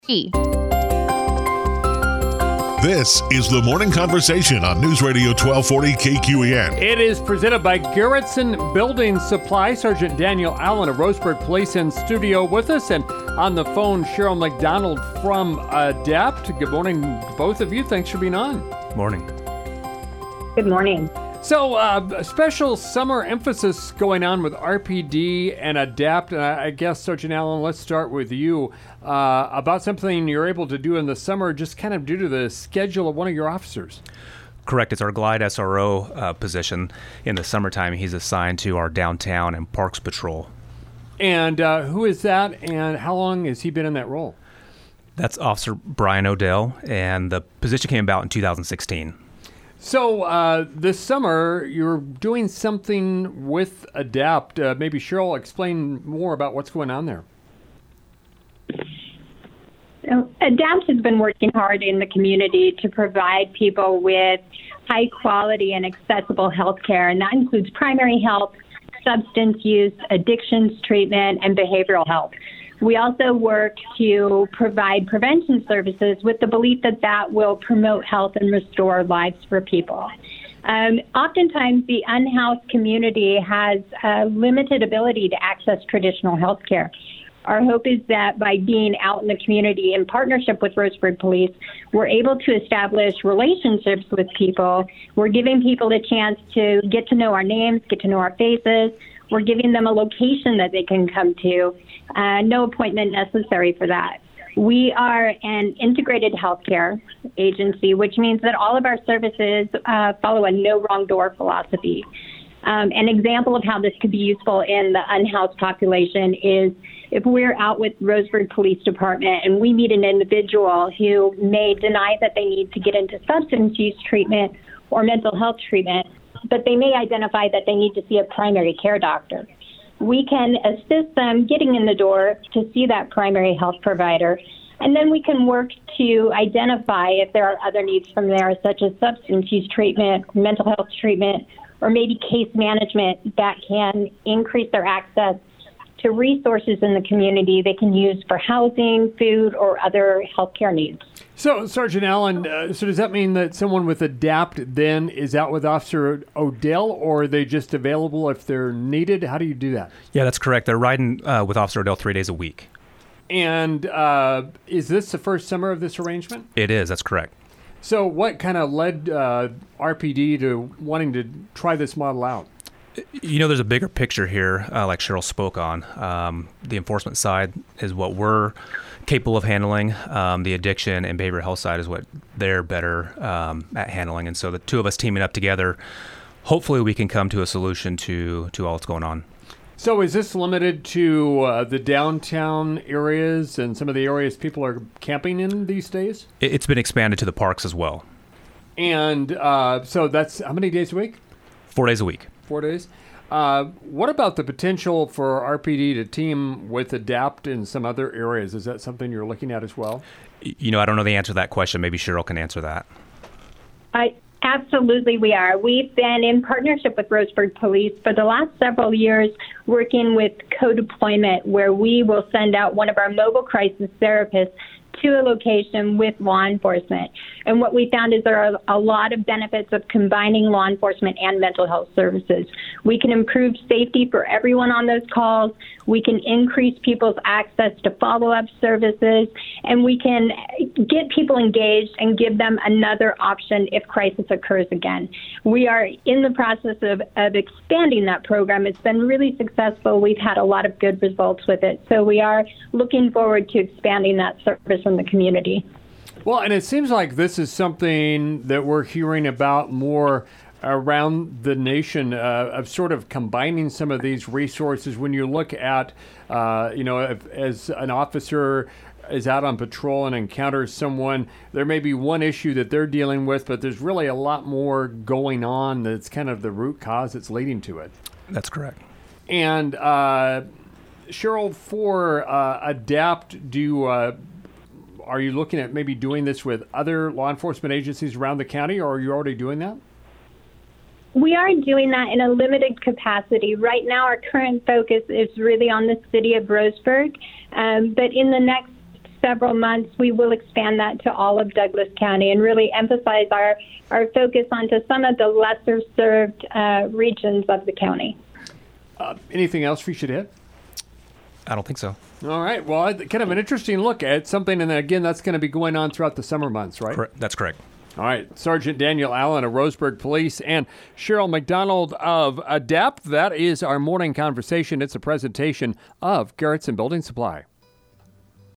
This is the Morning Conversation on News Radio 1240 KQEN. It is presented by Garrettson Building Supply. Sergeant Daniel Allen of Roseburg Police in studio with us, and on the phone, Cheryl McDonald from ADAPT. Good morning, both of you. Thanks for being on. Morning. Good morning. So, a special summer emphasis going on with RPD and ADAPT. And I guess, Sergeant Allen, let's start with you about something you're able to do in the summer just kind of due to the schedule of one of your officers. Correct. It's our Glide SRO position. In the summertime, he's assigned to our downtown and parks patrol. And who is that, and how long has he been in that role? That's Officer Brian Odell, and the position came about in 2016. So this summer, you're doing something with ADAPT. Maybe Cheryl, explain more about what's going on there. ADAPT has been working hard in the community to provide people with high quality and accessible health care, and that includes primary health, substance use, addictions treatment, and behavioral health. We also work to provide prevention services with the belief that that will promote health and restore lives for people. Oftentimes, the unhoused community has a limited ability to access traditional health care. Our hope is that by being out in the community in partnership with Roseburg Police, we're able to establish relationships with people. We're giving people the chance to get to know our names, get to know our faces. We're giving them a location that they can come to. No appointment necessary for that. We are an integrated healthcare agency, which means that all of our services follow a no wrong door philosophy. An example of how this could be useful in the unhoused population is if we're out with Roseburg Police Department and we meet an individual who may deny that they need to get into substance use treatment or mental health treatment, but they may identify that they need to see a primary care doctor. We can assist them getting in the door to see that primary health provider, and then we can work to identify if there are other needs from there, such as substance use treatment, mental health treatment, or maybe case management that can increase their access to resources in the community they can use for housing, food, or other healthcare needs. So, Sergeant Allen, so does that mean that someone with ADAPT then is out with Officer Odell, or are they just available if they're needed? How do you do that? Yeah, that's correct. They're riding with Officer Odell 3 days a week. And is this the first summer of this arrangement? It is. That's correct. So what kind of led RPD to wanting to try this model out? You know, there's a bigger picture here, like Cheryl spoke on. The enforcement side is what we're capable of handling. The addiction and behavioral health side is what they're better at handling. And so the two of us teaming up together, hopefully we can come to a solution to all that's going on. So is this limited to the downtown areas and some of the areas people are camping in these days? It's been expanded to the parks as well. And so that's how many days a week? 4 days a week. 4 days. What about the potential for RPD to team with ADAPT in some other areas? Is that something you're looking at as well? You know, I don't know the answer to that question. Maybe Cheryl can answer that. Absolutely, we are. We've been in partnership with Roseburg Police for the last several years, working with co-deployment, where we will send out one of our mobile crisis therapists to a location with law enforcement. And what we found is there are a lot of benefits of combining law enforcement and mental health services. We can improve safety for everyone on those calls. We can increase people's access to follow-up services, and we can get people engaged and give them another option if crisis occurs again. We are in the process of expanding that program. It's been really successful. We've had a lot of good results with it. So we are looking forward to expanding that service in the community. Well, and it seems like this is something that we're hearing about more around the nation, of sort of combining some of these resources. When you look at, as an officer is out on patrol and encounters someone, there may be one issue that they're dealing with, but there's really a lot more going on that's kind of the root cause that's leading to it. That's correct. And Cheryl, for ADAPT, are you looking at maybe doing this with other law enforcement agencies around the county, or are you already doing that? We are doing that in a limited capacity. Right now, our current focus is really on the city of Roseburg, but in the next several months, we will expand that to all of Douglas County and really emphasize our focus onto some of the lesser served regions of the county. Anything else we should hit? I don't think so. All right. Well, kind of an interesting look at something, and again, that's going to be going on throughout the summer months, right? That's correct. All right. Sergeant Daniel Allen of Roseburg Police and Cheryl McDonald of ADAPT. That is our morning conversation. It's a presentation of Garrettson Building Supply.